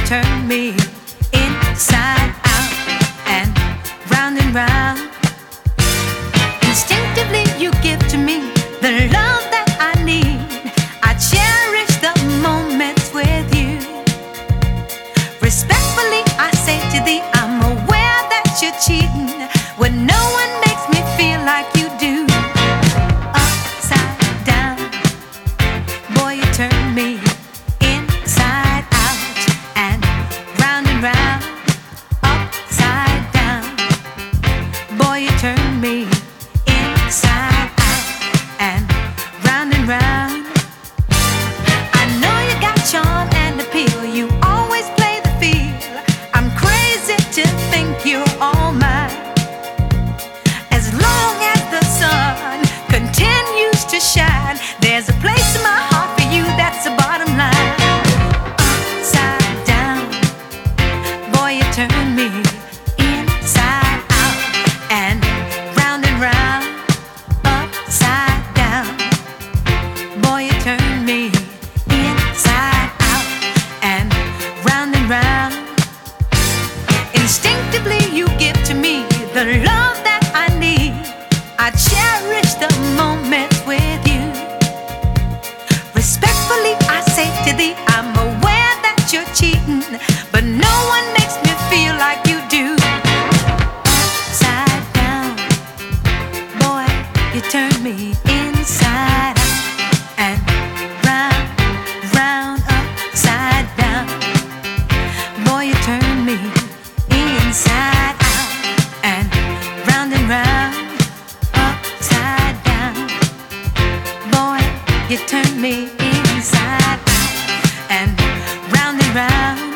turn me inside out and round. Instinctively you give to me the love that I need. I cherish the moments with you. Respectfully I say to thee, I'm aware that you're cheating when no one makes me feel like you do. Upside down, boy, you turn me inside out and round. Upside down, boy, you turn me inside out and round. I know you got charm and appeal, you always play the field. I'm crazy to think you're all mine. As long as the sun continues to shine, there's a place in my heart for you, that's the bottom line. Upside down, boy, you turn me inside out and round. Upside down, boy, you turn me inside out and round. Instinctively you give to me the love that I need. I cherish the moments with you. Respectfully I say to thee, I'm aware that you're cheating, but no one makes me feel like you do. Upside down, boy, you turn me inside out and round. Upside down, boy, you turn me inside out and round. Upside down, boy, you turn me inside out and round.